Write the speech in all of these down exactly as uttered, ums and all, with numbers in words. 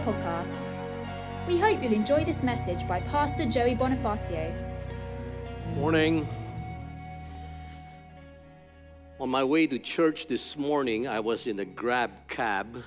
podcast. We hope you'll enjoy this message by Pastor Joey Bonifacio. Morning. On my way to church this morning, I was in a Grab cab,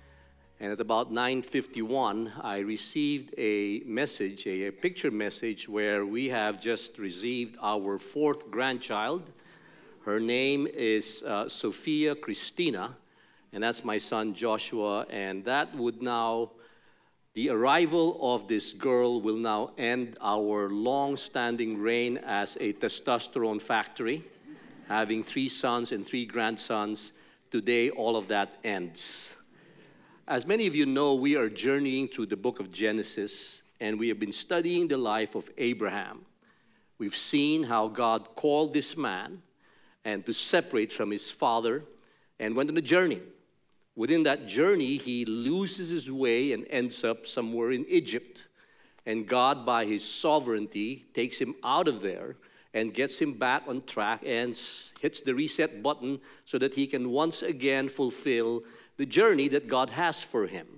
and at about nine fifty-one, I received a message, a, a picture message, where we have just received our fourth grandchild. Her name is uh, Sophia Christina, and that's my son Joshua, and that would now, the arrival of this girl will now end our long-standing reign as a testosterone factory. Having three sons and three grandsons, today all of that ends. As many of you know, we are journeying through the book of Genesis, and we have been studying the life of Abraham. We've seen how God called this man and to separate from his father and went on a journey. Within that journey, he loses his way and ends up somewhere in Egypt. And God, by his sovereignty, takes him out of there and gets him back on track and hits the reset button so that he can once again fulfill the journey that God has for him.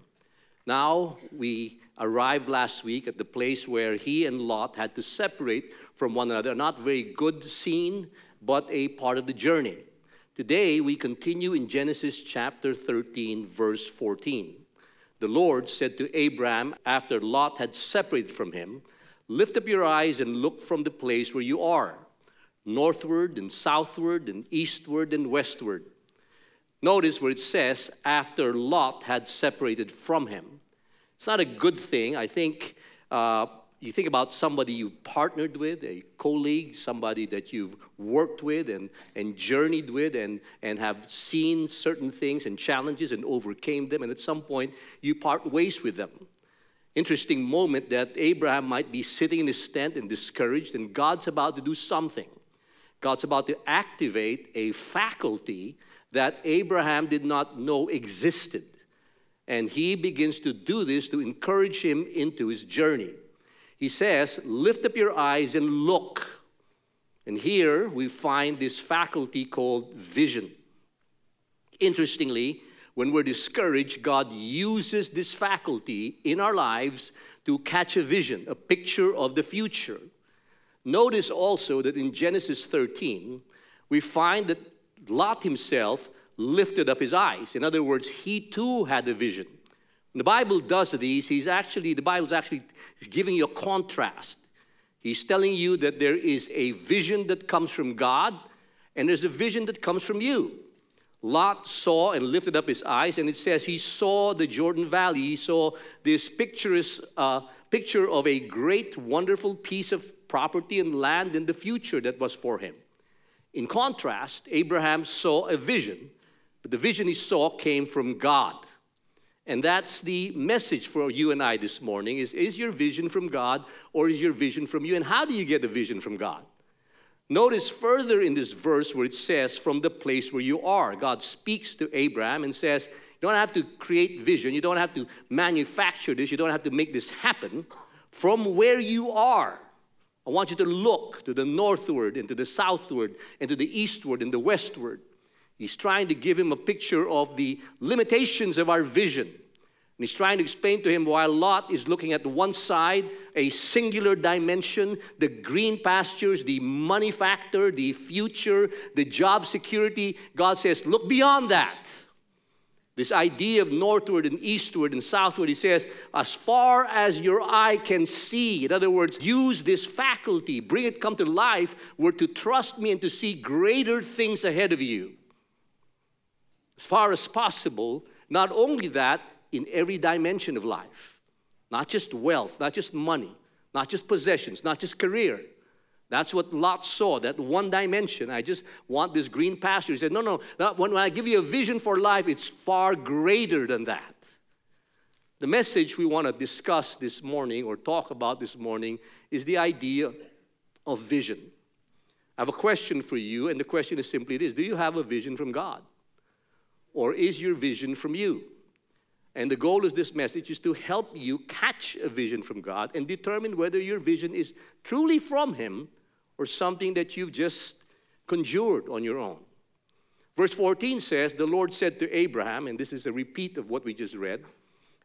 Now, we arrived last week at the place where he and Lot had to separate from one another. Not very good scene, but a part of the journey. Today, we continue in Genesis chapter thirteen, verse fourteen. The Lord said to Abraham after Lot had separated from him, "Lift up your eyes and look from the place where you are, northward and southward and eastward and westward." Notice where it says, after Lot had separated from him. It's not a good thing. I think uh, you think about somebody you've partnered with, a colleague, somebody that you've worked with and, and journeyed with and, and have seen certain things and challenges and overcame them, and at some point you part ways with them. Interesting moment that Abraham might be sitting in his tent and discouraged, and God's about to do something. God's about to activate a faculty that Abraham did not know existed. And he begins to do this to encourage him into his journey. He says, "Lift up your eyes and look." And here we find this faculty called vision. Interestingly, when we're discouraged, God uses this faculty in our lives to catch a vision, a picture of the future. Notice also that in Genesis thirteen, we find that Lot himself lifted up his eyes. In other words, he too had a vision. When the Bible does these, he's actually, the Bible's actually giving you a contrast. He's telling you that there is a vision that comes from God, and there's a vision that comes from you. Lot saw and lifted up his eyes, and it says he saw the Jordan Valley. He saw this picturesque uh, picture of a great, wonderful piece of property and land in the future that was for him. In contrast, Abraham saw a vision, but the vision he saw came from God. And that's the message for you and I this morning, is, is your vision from God or is your vision from you? And how do you get a vision from God? Notice further in this verse where it says, "From the place where you are." God speaks to Abraham and says, you don't have to create vision. You don't have to manufacture this. You don't have to make this happen. From where you are, I want you to look to the northward and to the southward and to the eastward and the westward. He's trying to give him a picture of the limitations of our vision. And he's trying to explain to him why Lot is looking at one side, a singular dimension, the green pastures, the money factor, the future, the job security. God says, look beyond that. This idea of northward and eastward and southward, he says, as far as your eye can see. In other words, use this faculty, bring it come to life, where to trust me and to see greater things ahead of you. As far as possible, not only that, in every dimension of life. Not just wealth, not just money, not just possessions, not just career. That's what Lot saw, that one dimension. I just want this green pasture. He said, no, no, not, when I give you a vision for life, it's far greater than that. The message we want to discuss this morning or talk about this morning is the idea of vision. I have a question for you, and the question is simply this: do you have a vision from God? Or is your vision from you? And the goal of this message is to help you catch a vision from God and determine whether your vision is truly from Him or something that you've just conjured on your own. Verse fourteen says, the Lord said to Abraham, and this is a repeat of what we just read,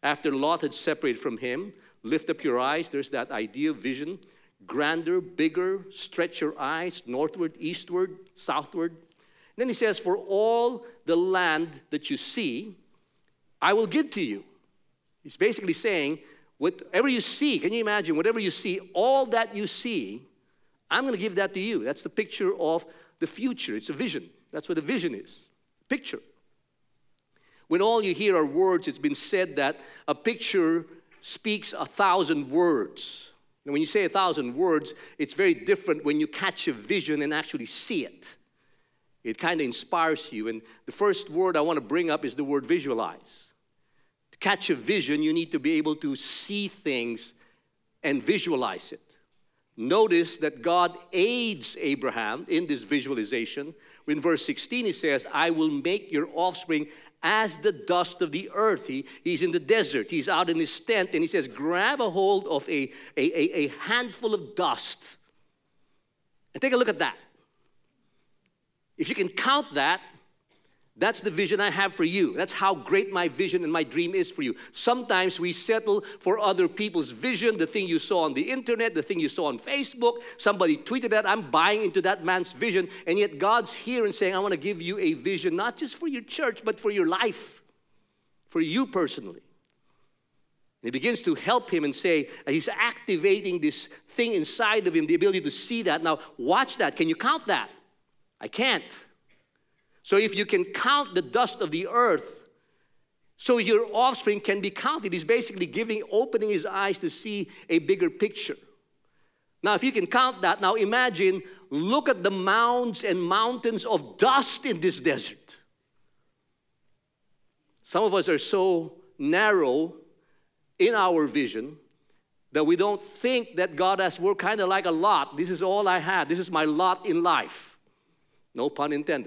After Lot had separated from him, lift up your eyes. There's that idea of vision. Grander, bigger, stretch your eyes northward, eastward, southward. And then he says, for all the land that you see, I will give to you. He's basically saying, whatever you see, can you imagine, whatever you see, all that you see, I'm going to give that to you. That's the picture of the future. It's a vision. That's what a vision is. Picture. When all you hear are words, it's been said that a picture speaks a thousand words. And when you say a thousand words, it's very different when you catch a vision and actually see it. It kind of inspires you. And the first word I want to bring up is the word visualize. To catch a vision, you need to be able to see things and visualize it. Notice that God aids Abraham in this visualization. In verse sixteen, he says, I will make your offspring as the dust of the earth. He, he's in the desert. He's out in his tent, and he says, grab a hold of a, a, a, a handful of dust. And take a look at that. If you can count that, that's the vision I have for you. That's how great my vision and my dream is for you. Sometimes we settle for other people's vision, the thing you saw on the internet, the thing you saw on Facebook. Somebody tweeted that, I'm buying into that man's vision. And yet God's here and saying, I want to give you a vision, not just for your church, but for your life, for you personally. And he begins to help him and say, he's activating this thing inside of him, the ability to see that. Now, watch that. Can you count that? I can't. So if you can count the dust of the earth, so your offspring can be counted. He's basically giving, opening his eyes to see a bigger picture. Now, if you can count that, now imagine, look at the mounds and mountains of dust in this desert. Some of us are so narrow in our vision that we don't think that God has, we're kind of like a lot. This is all I have. This is my lot in life. No pun intended.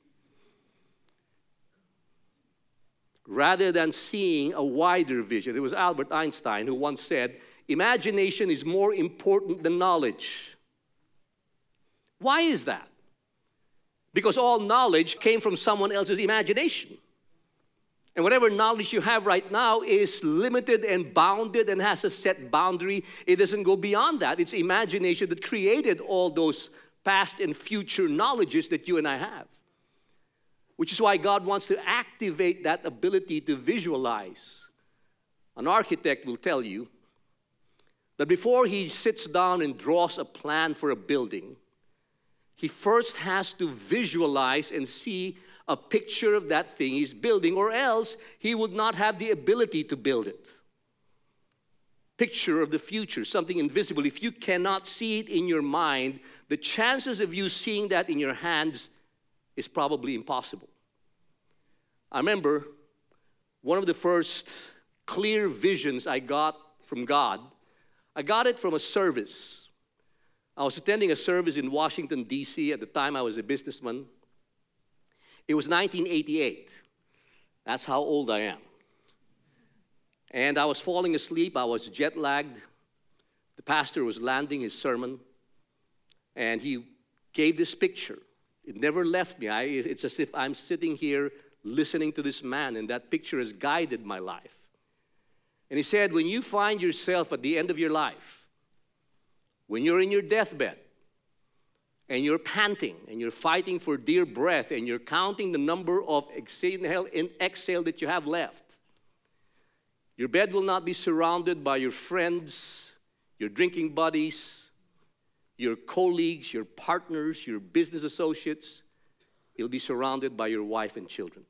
Rather than seeing a wider vision. It was Albert Einstein who once said, imagination is more important than knowledge. Why is that? Because all knowledge came from someone else's imagination. And whatever knowledge you have right now is limited and bounded and has a set boundary. It doesn't go beyond that. It's imagination that created all those past and future knowledges that you and I have. Which is why God wants to activate that ability to visualize. An architect will tell you that before he sits down and draws a plan for a building, he first has to visualize and see a picture of that thing he's building, or else he would not have the ability to build it. Picture of the future, something invisible. If you cannot see it in your mind, the chances of you seeing that in your hands is probably impossible. I remember one of the first clear visions I got from God. I got it from a service. I was attending a service in Washington, D C At the time I was a businessman. It was nineteen eighty-eight. That's how old I am. And I was falling asleep. I was jet lagged. The pastor was landing his sermon. And he gave this picture. It never left me. I, it's as if I'm sitting here listening to this man, and that picture has guided my life. And he said, when you find yourself at the end of your life, when you're in your deathbed, and you're panting, and you're fighting for dear breath, and you're counting the number of exhale and exhale that you have left, your bed will not be surrounded by your friends, your drinking buddies, your colleagues, your partners, your business associates. You'll be surrounded by your wife and children.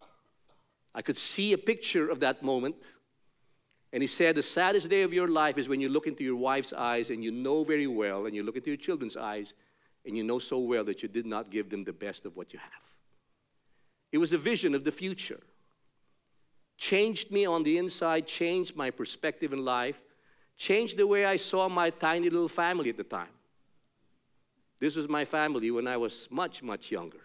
I could see a picture of that moment. And he said, the saddest day of your life is when you look into your wife's eyes and you know very well, and you look into your children's eyes, and you know so well that you did not give them the best of what you have. It was a vision of the future. Changed me on the inside, changed my perspective in life, changed the way I saw my tiny little family at the time. This was my family when I was much, much younger.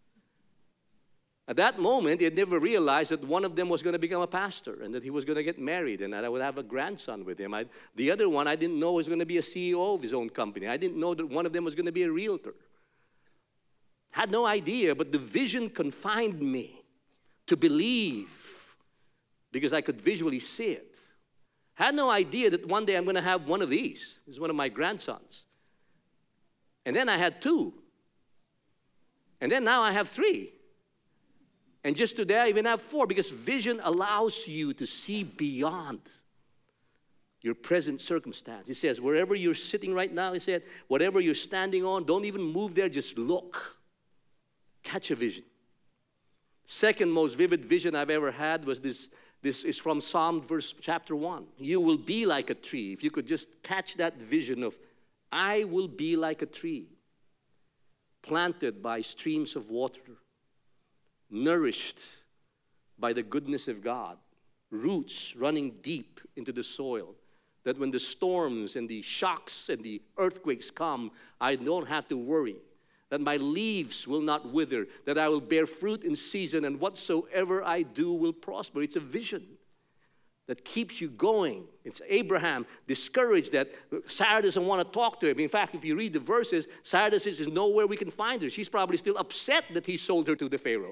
At that moment, I never realized that one of them was going to become a pastor and that he was going to get married and that I would have a grandson with him. I, the other one, I didn't know was going to be a C E O of his own company. I didn't know that one of them was going to be a realtor. Had no idea, but the vision confined me to believe because I could visually see it. Had no idea that one day I'm going to have one of these. This is one of my grandsons. And then I had two. And then now I have three. And just today I even have four, because vision allows you to see beyond your present circumstance. He says, wherever you're sitting right now, he said, whatever you're standing on, don't even move there, just look. Catch a vision. Second most vivid vision I've ever had was this. This is from Psalm verse chapter one. You will be like a tree. If you could just catch that vision of, I will be like a tree, planted by streams of water, nourished by the goodness of God, roots running deep into the soil, that when the storms and the shocks and the earthquakes come, I don't have to worry, that my leaves will not wither, that I will bear fruit in season, and whatsoever I do will prosper. It's a vision that keeps you going. It's Abraham discouraged that Sarah doesn't want to talk to him. In fact, if you read the verses, Sarah says there's nowhere we can find her. She's probably still upset that he sold her to the Pharaoh.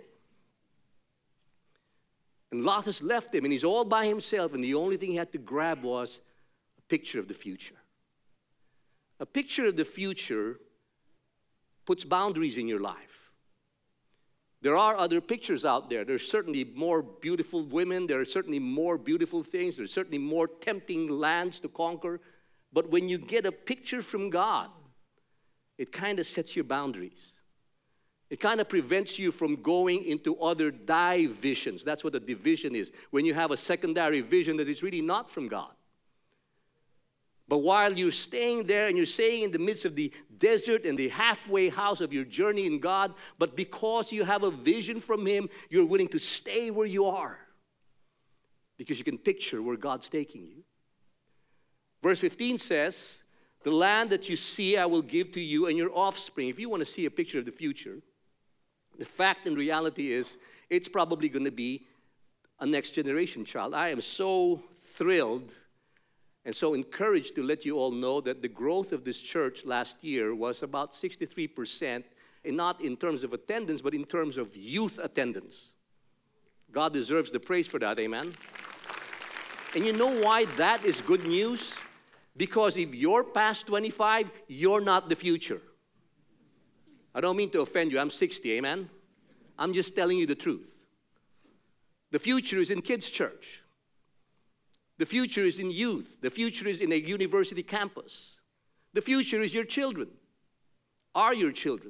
And Lot has left him, and he's all by himself, and the only thing he had to grab was a picture of the future. A picture of the future puts boundaries in your life. There are other pictures out there. There's certainly more beautiful women. There are certainly more beautiful things. There's certainly more tempting lands to conquer. But when you get a picture from God, it kind of sets your boundaries. It kind of prevents you from going into other divisions. That's what a division is. When you have a secondary vision that is really not from God. But while you're staying there and you're staying in the midst of the desert and the halfway house of your journey in God, but because you have a vision from Him, you're willing to stay where you are because you can picture where God's taking you. Verse fifteen says, the land that you see I will give to you and your offspring. If you want to see a picture of the future, the fact and reality is it's probably going to be a next generation child. I am so thrilled and so encouraged to let you all know that the growth of this church last year was about sixty-three percent, and not in terms of attendance, but in terms of youth attendance. God deserves the praise for that, amen? And you know why that is good news? Because if you're past twenty-five, you're not the future. I don't mean to offend you, I'm sixty, amen? I'm just telling you the truth. The future is in kids' church. The future is in youth. The future is in a university campus. The future is your children, are your children.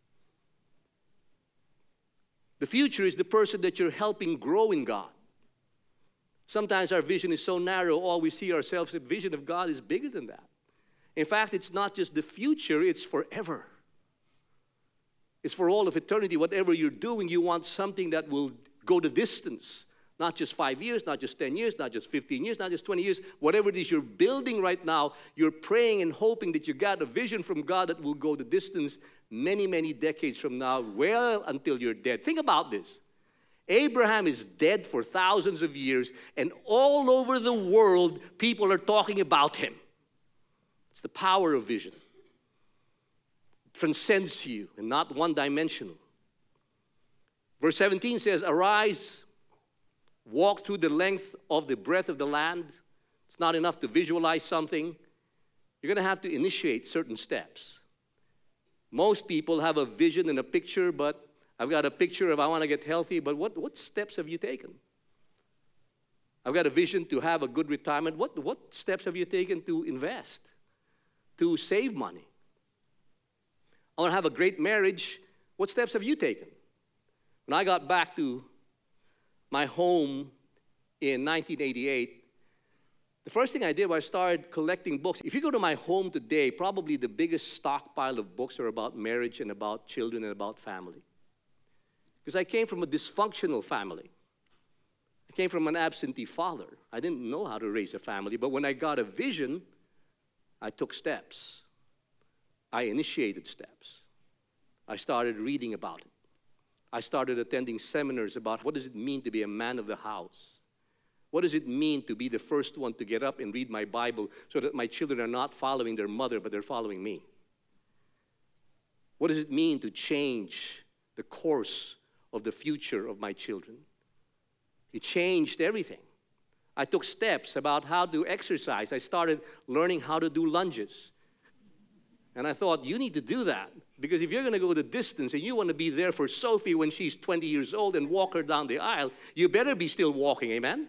The future is the person that you're helping grow in God. Sometimes our vision is so narrow, all we see ourselves, the vision of God is bigger than that. In fact, it's not just the future, it's forever. It's for all of eternity. Whatever you're doing, you want something that will go the distance. Not just five years, not just ten years, not just fifteen years, not just twenty years. Whatever it is you're building right now, you're praying and hoping that you got a vision from God that will go the distance many, many decades from now, well until you're dead. Think about this. Abraham is dead for thousands of years, and all over the world, people are talking about him. It's the power of vision. It transcends you and not one-dimensional. Verse seventeen says, arise, walk through the length of the breadth of the land. It's not enough to visualize something. You're going to have to initiate certain steps. Most people have a vision and a picture, but I've got a picture of I want to get healthy, but what, what steps have you taken? I've got a vision to have a good retirement. What, what steps have you taken to invest, to save money? I want to have a great marriage. What steps have you taken? When I got back to my home in nineteen eighty-eight, the first thing I did was I started collecting books. If you go to my home today, probably the biggest stockpile of books are about marriage and about children and about family. Because I came from a dysfunctional family. I came from an absentee father. I didn't know how to raise a family, but when I got a vision, I took steps. I initiated steps. I started reading about it. I started attending seminars about what does it mean to be a man of the house? What does it mean to be the first one to get up and read my Bible so that my children are not following their mother, but they're following me? What does it mean to change the course of the future of my children? It changed everything. I took steps about how to exercise. I started learning how to do lunges. And I thought, you need to do that. Because if you're going to go the distance and you want to be there for Sophie when she's twenty years old and walk her down the aisle, you better be still walking, amen?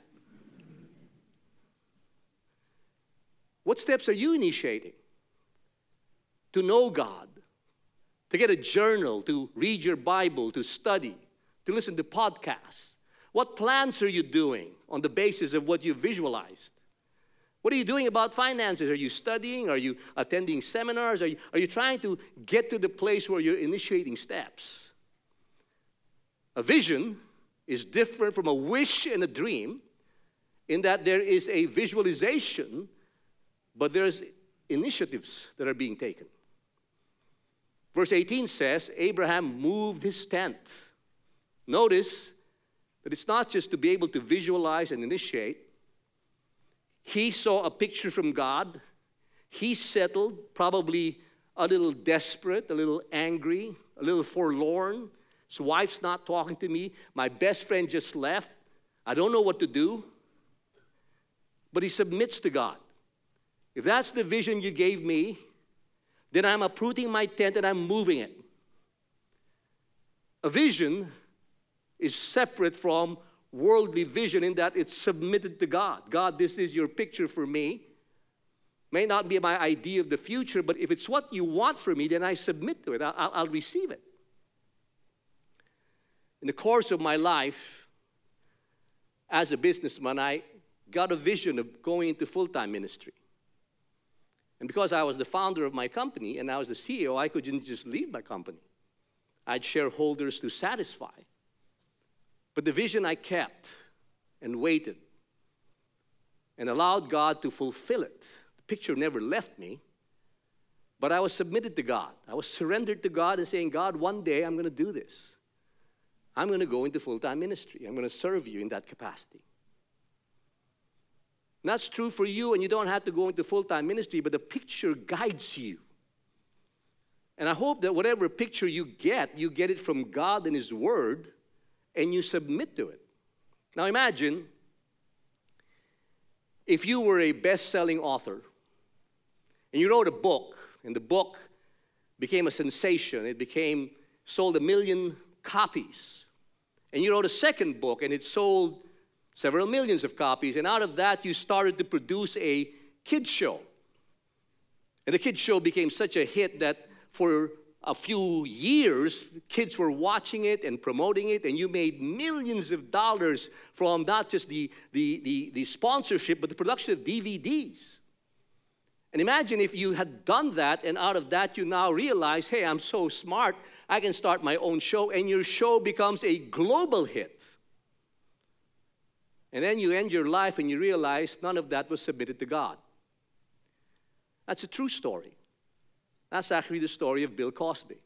What steps are you initiating? To know God, to get a journal, to read your Bible, to study, to listen to podcasts. What plans are you doing on the basis of what you visualized? What are you doing about finances? Are you studying? Are you attending seminars? Are you, are you trying to get to the place where you're initiating steps? A vision is different from a wish and a dream in that there is a visualization, but there's initiatives that are being taken. Verse eighteen says, Abraham moved his tent. Notice that it's not just to be able to visualize and initiate. He saw a picture from God. He settled, probably a little desperate, a little angry, a little forlorn. His wife's not talking to me. My best friend just left. I don't know what to do. But he submits to God. If that's the vision you gave me, then I'm uprooting my tent and I'm moving it. A vision is separate from worldly vision in that it's submitted to God. God, this is your picture for me. May not be my idea of the future, but if it's what you want for me, then I submit to it. I'll, I'll receive it. In the course of my life, as a businessman, I got a vision of going into full-time ministry. And because I was the founder of my company and I was the C E O, I couldn't just leave my company. I had shareholders to satisfy. But the vision I kept and waited and allowed God to fulfill it. The picture never left me, but I was submitted to God. I was surrendered to God and saying, God, one day I'm going to do this. I'm going to go into full-time ministry. I'm going to serve you in that capacity. And that's true for you, and you don't have to go into full-time ministry, but the picture guides you. And I hope that whatever picture you get, you get it from God and His Word, and you submit to it. Now imagine if you were a best-selling author and you wrote a book, and the book became a sensation. It became, sold a million copies. And you wrote a second book, and it sold several millions of copies. And out of that, you started to produce a kids show. And the kids show became such a hit that for a few years, kids were watching it and promoting it, and you made millions of dollars from not just the, the, the, the sponsorship, but the production of D V Ds. And imagine if you had done that, and out of that you now realize, hey, I'm so smart, I can start my own show, and your show becomes a global hit. And then you end your life and you realize none of that was submitted to God. That's a true story. That's actually the story of Bill Cosby.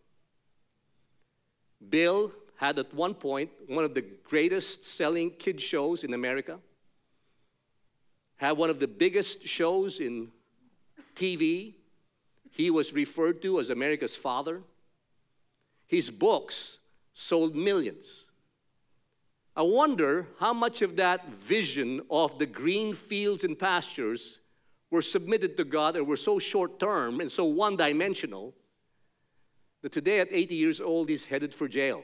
Bill had at one point one of the greatest selling kids shows in America, had one of the biggest shows in T V. He was referred to as America's father. His books sold millions. I wonder how much of that vision of the green fields and pastures were submitted to God and were so short-term and so one-dimensional that today at eighty years old he's headed for jail.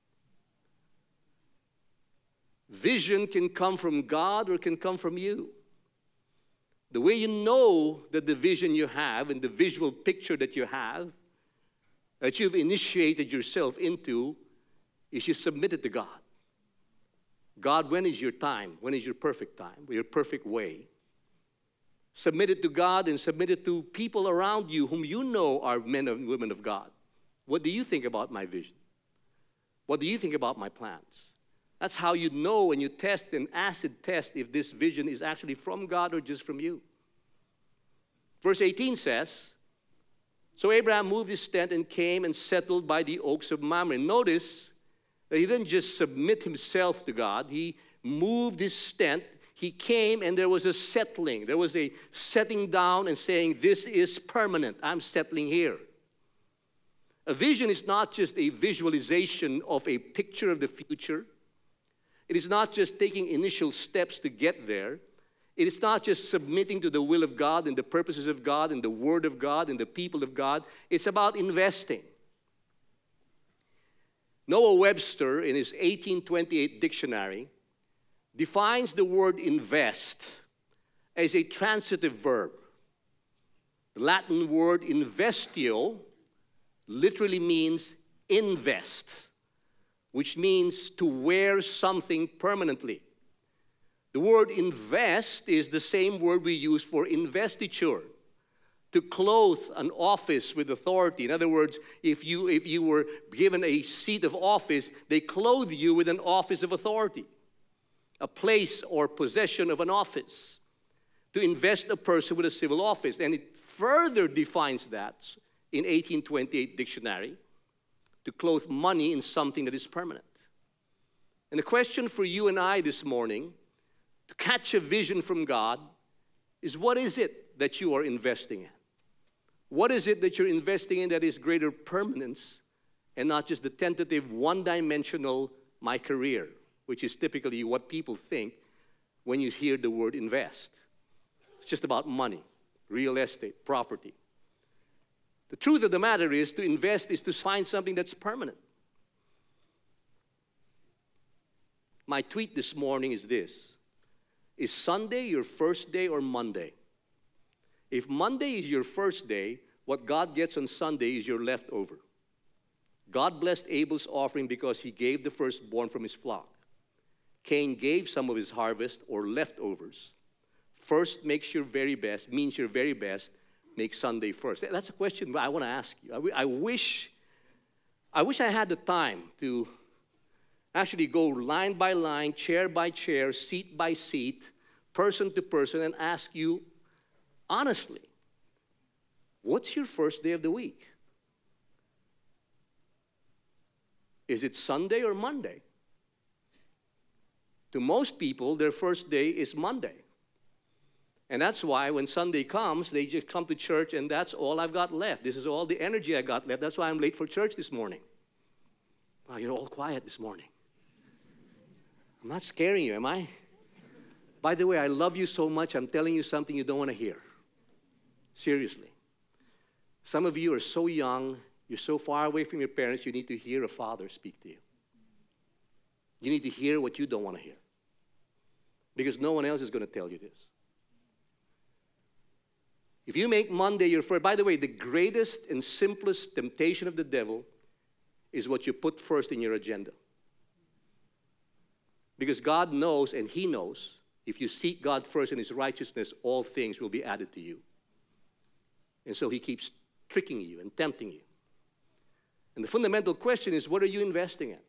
Vision can come from God or it can come from you. The way you know that the vision you have and the visual picture that you have, that you've initiated yourself into, is you submit it to God. God, when is your time? When is your perfect time? Your perfect way? Submit it to God and submit it to people around you whom you know are men and women of God. What do you think about my vision? What do you think about my plans? That's how you know and you test and acid test if this vision is actually from God or just from you. Verse eighteen says, so Abraham moved his tent and came and settled by the oaks of Mamre. Notice that he didn't just submit himself to God. He moved his tent. He came and there was a settling. There was a setting down and saying, this is permanent. I'm settling here. A vision is not just a visualization of a picture of the future. It is not just taking initial steps to get there, It is not just submitting to the will of God and the purposes of God and the Word of God and the people of God. It's about investing. Noah Webster, in his eighteen twenty-eight dictionary, defines the word invest as a transitive verb. The Latin word investio literally means invest, which means to wear something permanently. The word invest is the same word we use for investiture, to clothe an office with authority. In other words, if you, if you were given a seat of office, they clothe you with an office of authority, a place or possession of an office, to invest a person with a civil office. And it further defines that in eighteen twenty-eight dictionary, to clothe money in something that is permanent. And the question for you and I this morning, to catch a vision from God, is what is it that you are investing in? What is it that you're investing in that is greater permanence and not just the tentative, one-dimensional, my career, which is typically what people think when you hear the word invest. It's just about money, real estate, property. The truth of the matter is, to invest is to find something that's permanent. My tweet this morning is this: is Sunday your first day or Monday? If Monday is your first day, what God gets on Sunday is your leftover. God blessed Abel's offering because he gave the firstborn from his flock. Cain gave some of his harvest or leftovers. First makes your very best, means your very best, make Sunday first. That's a question I want to ask you. I, w- I wish, I wish I had the time to actually go line by line, chair by chair, seat by seat, person to person, and ask you honestly, what's your first day of the week? Is it Sunday or Monday? To most people, their first day is Monday. And that's why when Sunday comes, they just come to church and that's all I've got left. This is all the energy I got left. That's why I'm late for church this morning. Wow, you're all quiet this morning. I'm not scaring you, am I? By the way, I love you so much, I'm telling you something you don't want to hear. Seriously. Some of you are so young, you're so far away from your parents, you need to hear a father speak to you. You need to hear what you don't want to hear. Because no one else is going to tell you this. If you make Monday your first, by the way, the greatest and simplest temptation of the devil is what you put first in your agenda. Because God knows, and He knows, if you seek God first and His righteousness, all things will be added to you. And so He keeps tricking you and tempting you. And the fundamental question is, what are you investing in?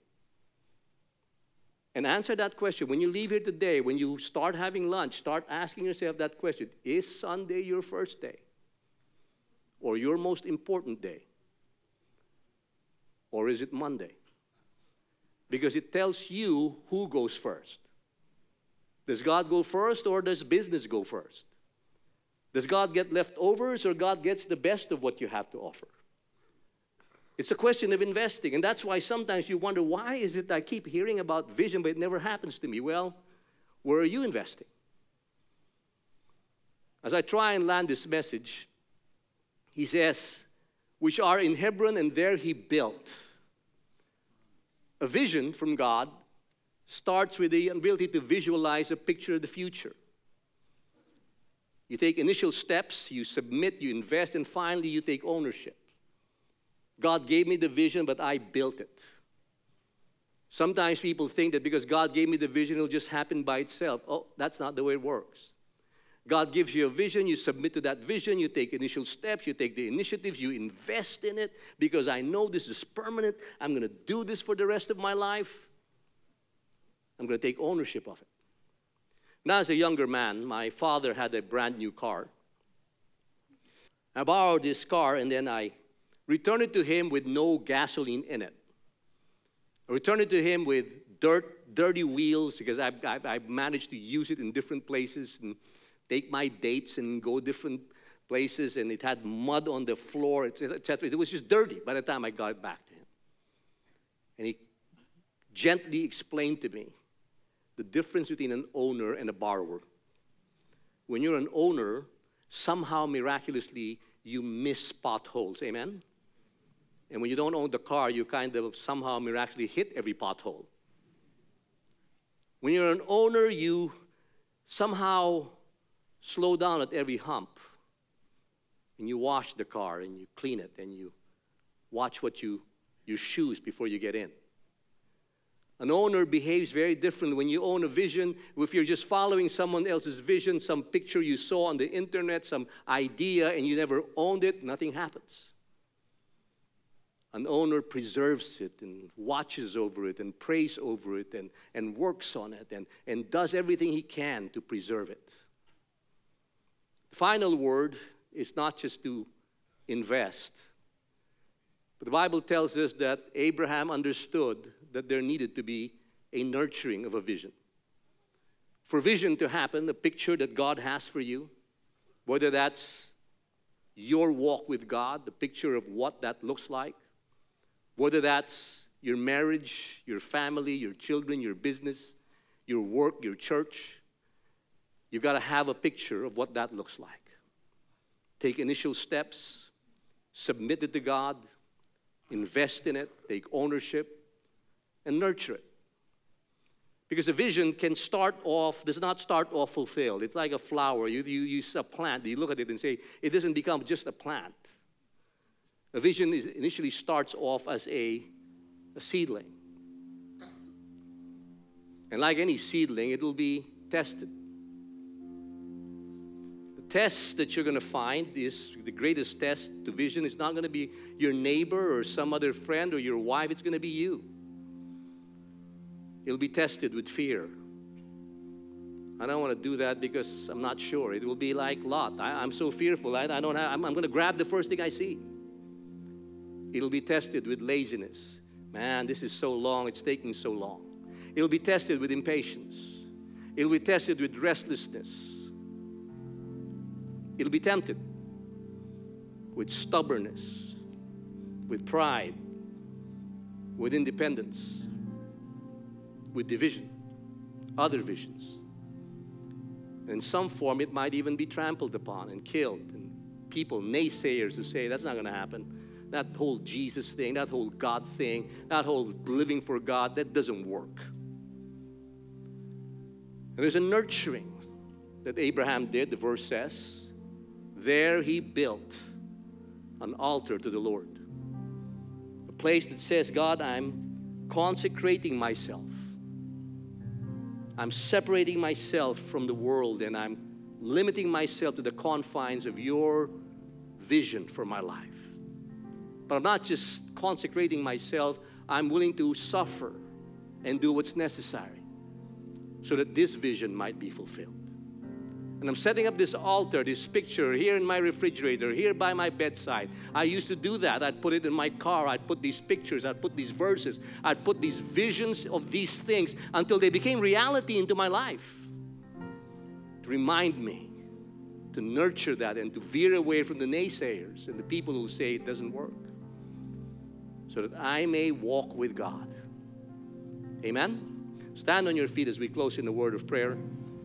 And answer that question. When you leave here today, when you start having lunch, start asking yourself that question. Is Sunday your first day? Or your most important day? Or is it Monday? Because it tells you who goes first. Does God go first or does business go first? Does God get leftovers or God gets the best of what you have to offer? It's a question of investing. And that's why sometimes you wonder, why is it I keep hearing about vision, but it never happens to me? Well, where are you investing? As I try and land this message, he says, which are in Hebron, and there he built. A vision from God starts with the ability to visualize a picture of the future. You take initial steps, you submit, you invest, and finally you take ownership. God gave me the vision, but I built it. Sometimes people think that because God gave me the vision, it'll just happen by itself. Oh, that's not the way it works. God gives you a vision, you submit to that vision, you take initial steps, you take the initiatives, you invest in it because I know this is permanent. I'm going to do this for the rest of my life. I'm going to take ownership of it. Now, as a younger man, my father had a brand new car. I borrowed this car and then I returned it to him with no gasoline in it. I returned it to him with dirt, dirty wheels because I've, I've, I've managed to use it in different places and take my dates and go different places, and it had mud on the floor, et cetera, et cetera. It was just dirty by the time I got it back to him. And he gently explained to me the difference between an owner and a borrower. when you're an owner, somehow miraculously you miss potholes. Amen? And when you don't own the car, you kind of somehow miraculously hit every pothole. When you're an owner, you somehow slow down at every hump. And you wash the car and you clean it and you watch what you, your shoes before you get in. An owner behaves very differently. When you own a vision, if you're just following someone else's vision, some picture you saw on the internet, some idea, and you never owned it, nothing happens. An owner preserves it and watches over it and prays over it and, and works on it and, and does everything he can to preserve it. The final word is not just to invest. But the Bible tells us that Abraham understood that there needed to be a nurturing of a vision. For vision to happen, the picture that God has for you, whether that's your walk with God, the picture of what that looks like, whether that's your marriage, your family, your children, your business, your work, your church, you've got to have a picture of what that looks like. Take initial steps, submit it to God, invest in it, take ownership, and nurture it. Because a vision can start off, does not start off fulfilled. It's like a flower. You, you use a plant, you look at it and say, it doesn't become just a plant. A vision is, initially starts off as a, a seedling. And like any seedling, it will be tested. The test that you're going to find is the greatest test to vision. It's not going to be your neighbor or some other friend or your wife. It's going to be you. It'll be tested with fear. I don't want to do that because I'm not sure. It will be like Lot. I, I'm so fearful. I, I don't have, I'm, I'm going to grab the first thing I see. It'll be tested with laziness. Man, this is so long. It's taking so long. It'll be tested with impatience. It'll be tested with restlessness. It'll be tempted with stubbornness, with pride, with independence, with division, other visions. In some form, it might even be trampled upon and killed. And people, naysayers who say, that's not going to happen. That whole Jesus thing, that whole God thing, that whole living for God, that doesn't work. And there's a nurturing that Abraham did, the verse says. There he built an altar to the Lord. A place that says, God, I'm consecrating myself. I'm separating myself from the world and I'm limiting myself to the confines of your vision for my life. But I'm not just consecrating myself, I'm willing to suffer and do what's necessary so that this vision might be fulfilled. And I'm setting up this altar, this picture here in my refrigerator, here by my bedside. I used to do that. I'd put it in my car. I'd put these pictures. I'd put these verses. I'd put these visions of these things until they became reality into my life. To remind me, to nurture that and to veer away from the naysayers and the people who say it doesn't work. So that I may walk with God. Amen? Stand on your feet as we close in the word of prayer.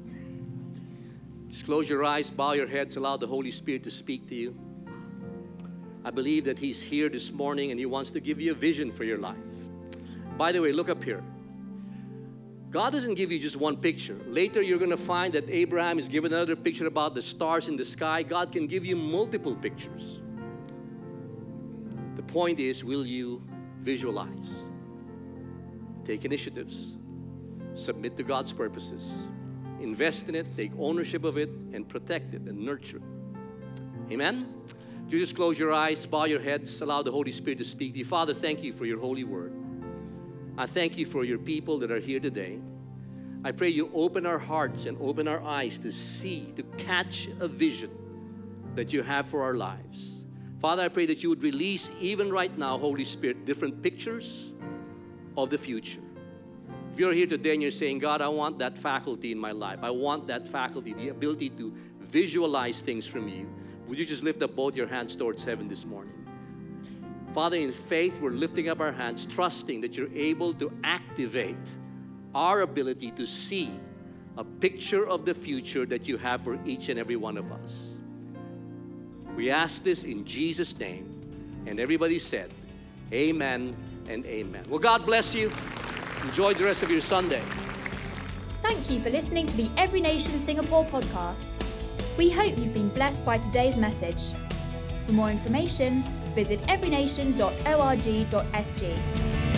Just close your eyes, bow your heads, allow the Holy Spirit to speak to you. I believe that He's here this morning and He wants to give you a vision for your life. By the way, look up here. God doesn't give you just one picture. Later you're going to find that Abraham is given another picture about the stars in the sky. God can give you multiple pictures. The point is, will you visualize? Take initiatives. Submit to God's purposes. Invest in it, take ownership of it, and protect it and nurture it. Amen? You just close your eyes, bow your heads, allow the Holy Spirit to speak to you. Father, thank you for your holy word. I thank you for your people that are here today. I pray you open our hearts and open our eyes to see, to catch a vision that you have for our lives. Father, I pray that you would release even right now, Holy Spirit, different pictures of the future. If you're here today and you're saying, God, I want that faculty in my life. I want that faculty, the ability to visualize things from you. Would you just lift up both your hands towards heaven this morning? Father, in faith, we're lifting up our hands, trusting that you're able to activate our ability to see a picture of the future that you have for each and every one of us. We ask this in Jesus' name. And everybody said, amen and amen. Well, God bless you. Enjoy the rest of your Sunday. Thank you for listening to the Every Nation Singapore podcast. We hope you've been blessed by today's message. For more information, visit every nation dot org dot s g.